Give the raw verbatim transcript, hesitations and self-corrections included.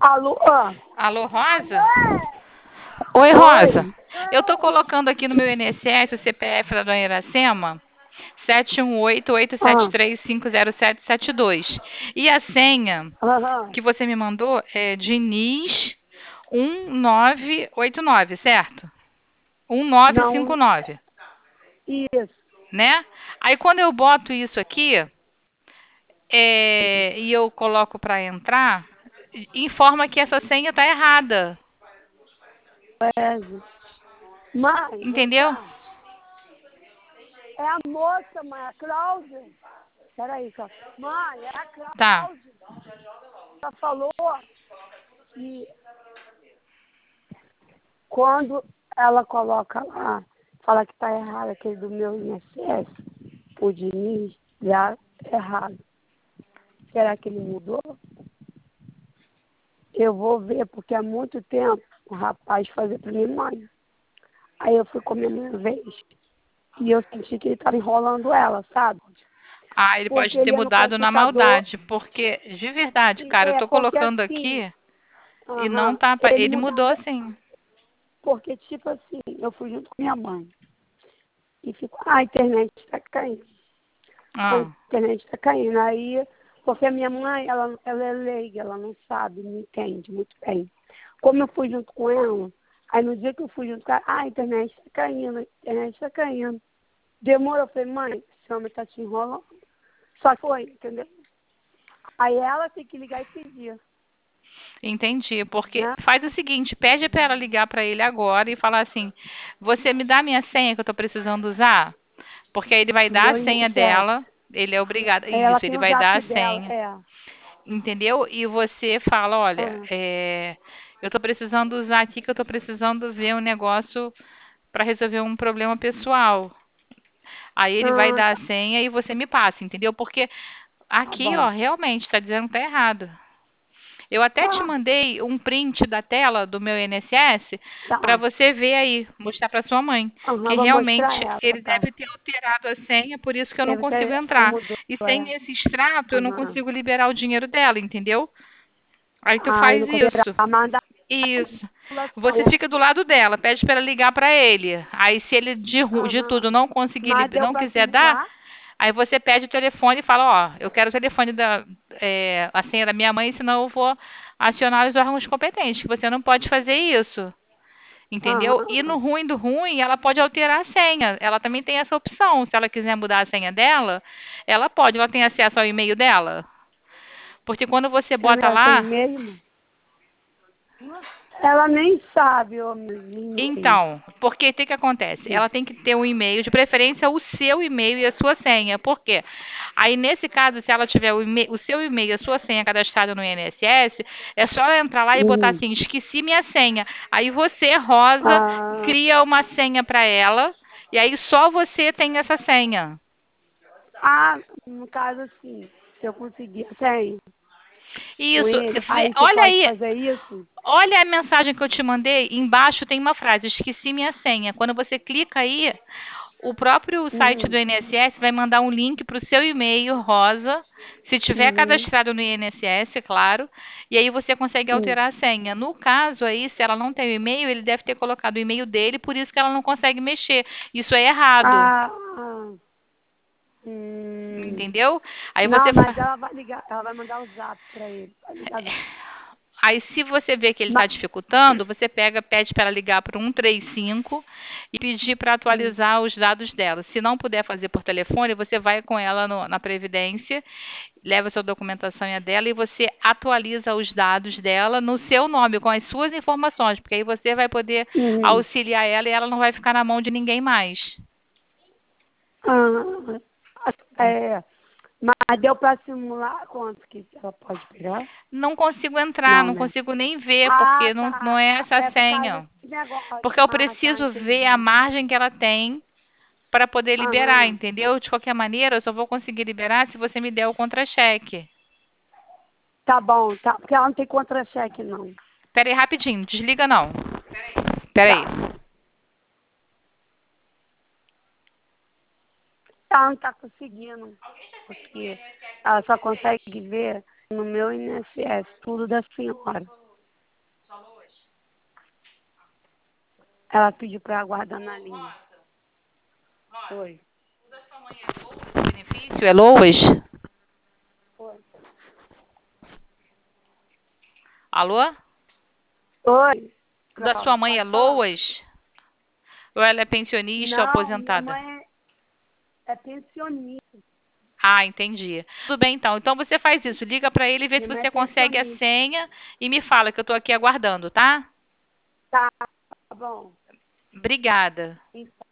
Alô? Ah. Alô, Rosa? Oi, Rosa. Oi. Eu tô colocando aqui no meu I N S S o C P F da dona Iracema, sete um oito, oito sete Ah. três, cinco zero sete sete dois. E a senha Aham. que você me mandou é Diniz um nove oito nove, certo? um nove cinco Não, nove, isso. né? Aí quando eu boto isso aqui, é, e eu coloco para entrar, informa que essa senha está errada. É. Mãe, vem Entendeu? cá. É a moça, mãe, a Cláudia. Peraí, só. Mãe, é a Tá. Cláudia. Ela falou que quando ela coloca lá, fala que tá errado aquele do meu I N S S, o Diniz, já é errado. Será que ele mudou? Eu vou ver, porque há muito tempo o rapaz fazia pra minha mãe. Aí eu fui comer minha vez. E eu senti que ele estava enrolando ela, sabe? Ah, ele Porque pode ter ele ia no mudado na computador. maldade, porque de verdade, E cara, eu é tô porque colocando assim, aqui e não aham, tá, apa- ele ele mudou mudava. assim. Porque, tipo assim, eu fui junto com minha mãe. E ficou, ah, a internet está caindo. A Ah, internet está caindo. Aí, porque a minha mãe, ela, ela é leiga, ela não sabe, não entende muito bem. Como eu fui junto com ela, aí no dia que eu fui junto com ela, ah, a internet está caindo, a internet está caindo. Demorou, eu falei, mãe, esse homem está te enrolando. Só que foi, entendeu? Aí ela tem que ligar e pedir, entendi, porque né? faz o seguinte, pede para ela ligar para ele agora e falar assim: "Você me dá a minha senha que eu tô precisando usar?" Porque aí ele vai Do dar meu a senha I N S S. dela, ele é obrigado, É ela isso, tem ele o vai dar zap a dela, senha, é. entendeu? E você fala, olha, Ah, é, eu tô precisando usar aqui que eu tô precisando ver um negócio para resolver um problema pessoal. Aí ele vai ah, dar tá, a senha e você me passa, entendeu? Porque tá aqui, ó, bom. realmente está dizendo que tá errado. Eu até te Tá, mandei um print da tela do meu I N S S para tá. você ver aí, mostrar para sua mãe, que Aham, vou mostrar realmente ela, ele tá. deve ter alterado a senha, por isso que eu não Deve consigo ter, aí entrar. mudou, E sem é. esse extrato eu não Aham. consigo liberar o dinheiro dela, entendeu? Aí tu Ah, eu faz não consigo isso. mandar a Isso. calculação, Você né? fica do lado dela, pede para ela ligar para ele. Aí se ele de, ru- de Aham. tudo não conseguir, Mas lib- deu não pra quiser dar, simular? aí você pede o telefone e fala, ó, eu quero o telefone da, é, a senha da minha mãe, senão eu vou acionar os órgãos competentes, que você não pode fazer isso. Entendeu? E no Aham. ruim do ruim, ela pode alterar a senha. Ela também tem essa opção. Se ela quiser mudar a senha dela, ela pode. Ela tem acesso ao e-mail dela. Porque quando você Deixa eu ver, bota ela tem lá, e-mail? Ela nem sabe o e-mail. então, porque o que que acontece? Hum. Ela tem que ter um e-mail, de preferência o seu e-mail e a sua senha. Por quê? Aí, nesse caso, se ela tiver o, e-mail, o seu e-mail e a sua senha cadastrada no I N S S, é só ela entrar lá e botar Uhum. assim, esqueci minha senha. Aí você, Rosa, Ah, cria uma senha para ela, e aí só você tem essa senha. ah, no caso assim, se eu conseguir, tem com Isso, ele, vê- aí você olha pode aí, fazer isso? olha a mensagem que eu te mandei, embaixo tem uma frase, esqueci minha senha. Quando você clica aí, o próprio site do Uhum. I N S S vai mandar um link para o seu e-mail, Rosa, se tiver Uhum. cadastrado no I N S S, claro, e aí você consegue Uhum. alterar a senha. No caso aí, se ela não tem o e-mail, ele deve ter colocado o e-mail dele, por isso que ela não consegue mexer. Isso é errado, Ah, ah, hum. entendeu? Aí Não, você mas fa... ela vai ligar, ela vai mandar o zap pra ele. Vai ligar. Aí, se você vê que ele está Mas, dificultando, você pega, pede para ela ligar para o um três cinco e pedir para hum, atualizar os dados dela. Se não puder fazer por telefone, você vai com ela no- na Previdência, leva sua documentação e a dela e você atualiza os dados dela no seu nome, com as suas informações, porque aí você vai poder uhum. auxiliar ela e ela não vai ficar na mão de ninguém mais. Ah, é, mas deu pra simular quanto que ela pode pegar? Não consigo entrar, Não, não né? consigo nem ver, Ah, porque não, não tá. é essa a É por causa senha. desse negócio. Porque eu Ah, tá, preciso ver a entendi. margem que ela tem para poder liberar, Aham. entendeu? De qualquer maneira, eu só vou conseguir liberar se você me der o contra-cheque. Tá bom, tá. Porque ela não tem contra-cheque, não. Pera aí, rapidinho, desliga não. Pera aí. Tá. Ela não tá conseguindo. Porque ela só consegue ver no meu I N S S tudo da senhora. Ela pediu para aguardar na linha. Nossa, Oi. o da sua mãe é Loas? O benefício é Loas? Oi. Alô? Oi. O da sua mãe é Pode falar. Loas? Ou ela é pensionista ou Não, minha aposentada? mãe é, é pensionista. Ah, entendi. Tudo bem, então. Então você faz isso. Liga para ele e vê se Minha mãe é você consegue a pensionista. senha e me fala que eu estou aqui aguardando, tá? Tá bom. Obrigada. Então,